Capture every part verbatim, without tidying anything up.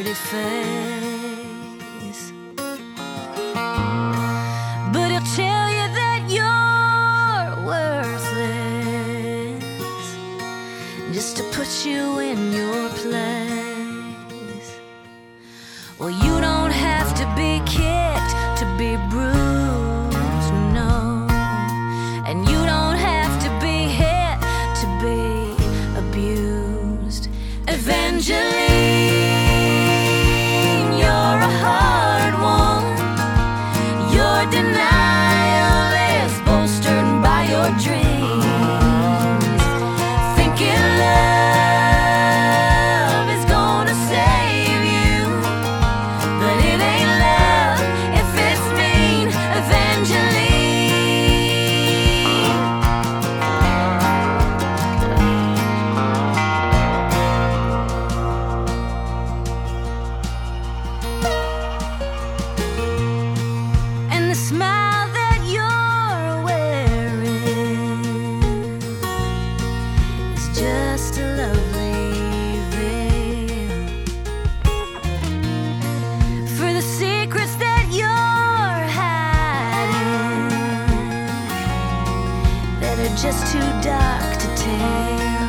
pretty face, but he'll tell you that you're worthless just to put you in your place. Well, you don't have to be kicked to be bruised, no, and you don't have to be hit to be abused. Evangeline, you're a hard one. Your denial is bolstered by your dreams, thinking love is gonna save you, but it ain't love if it's mean. Evangeline, and the smile that you're wearing is just a lovely veil for the secrets that you're hiding that are just too dark to tell.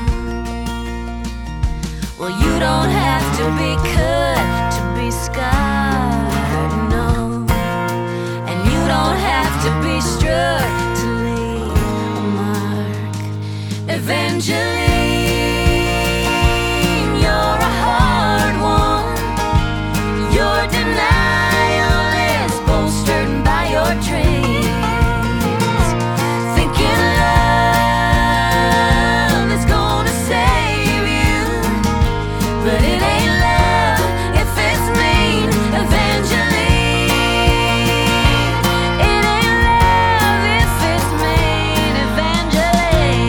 Well, you don't have to be cut to be scarred, no, and you don't have to be struck to leave a mark. Evangeline, you're a hard one. Your denial is bolstered by your dreams, thinking love is gonna save you, but it ain't love if it's mean. Evangeline, it ain't love if it's mean. Evangeline.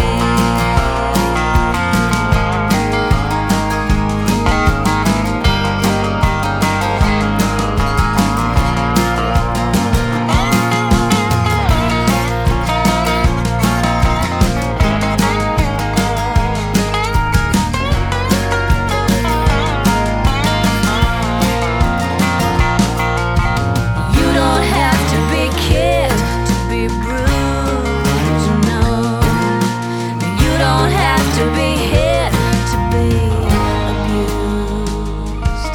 You don't have to be kicked to be bruised, no, you don't have to be hit to be abused.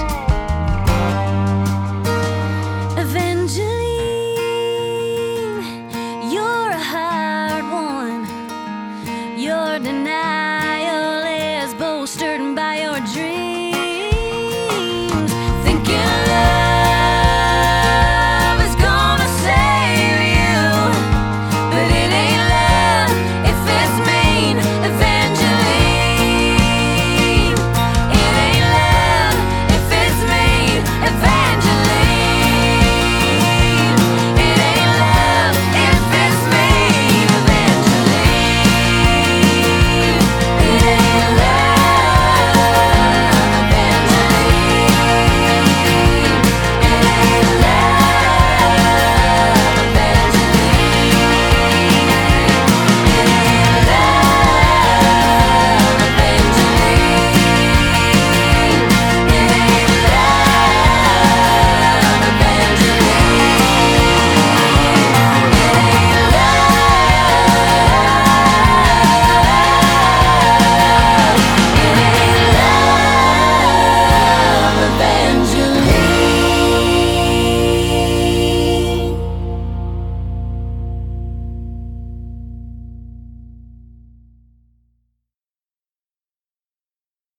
Evangeline, you're a hard one. Your denial